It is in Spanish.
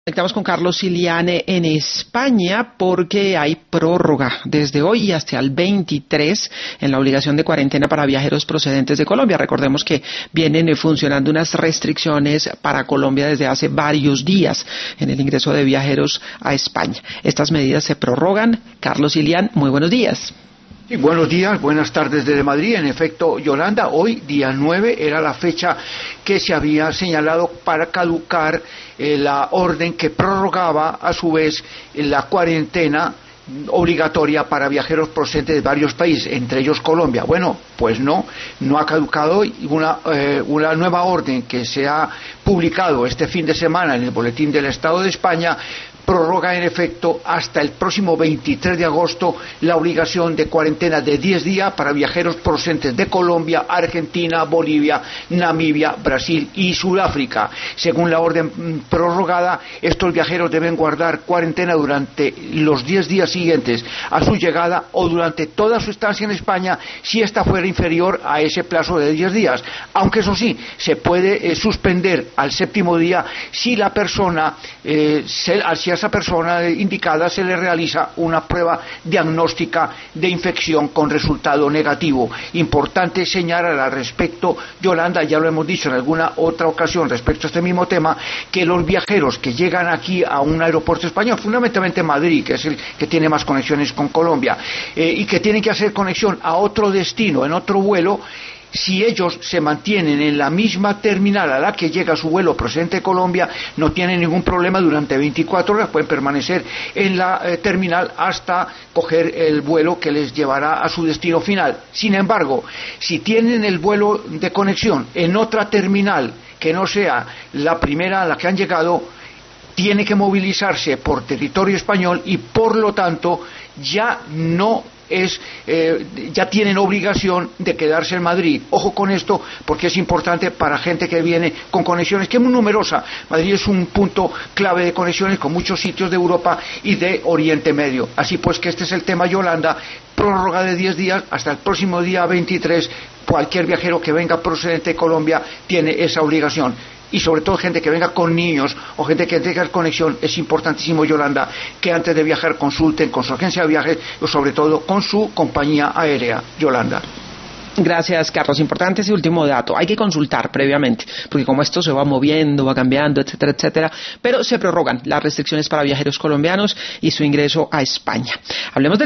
Conectamos con Carlos Siliane en España porque hay prórroga desde hoy y hasta el 23 en la obligación de cuarentena para viajeros procedentes de Colombia. Recordemos que vienen funcionando unas restricciones para Colombia desde hace varios días en el ingreso de viajeros a España. Estas medidas se prorrogan. Carlos Siliane, muy buenos días. Sí, buenos días, buenas tardes desde Madrid. En efecto, Yolanda, hoy, día 9, era la fecha que se había señalado para caducar la orden que prorrogaba, a su vez, la cuarentena obligatoria para viajeros procedentes de varios países, entre ellos Colombia. Bueno, pues no ha caducado hoy. Una nueva orden que se ha publicado este fin de semana en el Boletín del Estado de España prorroga en efecto hasta el próximo 23 de agosto la obligación de cuarentena de 10 días para viajeros procedentes de Colombia, Argentina, Bolivia, Namibia, Brasil y Sudáfrica. Según la orden prorrogada, estos viajeros deben guardar cuarentena durante los 10 días siguientes a su llegada o durante toda su estancia en España si esta fuera inferior a ese plazo de 10 días. Aunque eso sí, se puede suspender al séptimo día si la persona, si a esa persona indicada se le realiza una prueba diagnóstica de infección con resultado negativo. Importante señalar al respecto, Yolanda, ya lo hemos dicho en alguna otra ocasión respecto a este mismo tema, que los viajeros que llegan aquí a un aeropuerto español, fundamentalmente Madrid, que es el que tiene más conexiones con Colombia, y que tienen que hacer conexión a otro destino, en otro vuelo, si ellos se mantienen en la misma terminal a la que llega su vuelo procedente de Colombia, no tienen ningún problema durante 24 horas, pueden permanecer en la terminal hasta coger el vuelo que les llevará a su destino final. Sin embargo, si tienen el vuelo de conexión en otra terminal que no sea la primera a la que han llegado, tiene que movilizarse por territorio español y por lo tanto ya tienen obligación de quedarse en Madrid. Ojo con esto, porque es importante para gente que viene con conexiones, que es muy numerosa. Madrid es un punto clave de conexiones con muchos sitios de Europa y de Oriente Medio. Así pues que este es el tema, Yolanda, prórroga de 10 días hasta el próximo día 23. Cualquier viajero que venga procedente de Colombia tiene esa obligación. Y sobre todo gente que venga con niños o gente que tenga conexión, es importantísimo, Yolanda, que antes de viajar consulten con su agencia de viajes o sobre todo con su compañía aérea. Yolanda. Gracias, Carlos. Importante ese último dato. Hay que consultar previamente, porque como esto se va moviendo, va cambiando, etcétera, etcétera, pero se prorrogan las restricciones para viajeros colombianos y su ingreso a España. Hablemos